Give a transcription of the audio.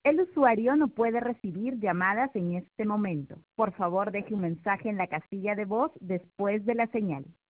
El usuario no puede recibir llamadas en este momento. Por favor, deje un mensaje en la casilla de voz después de la señal.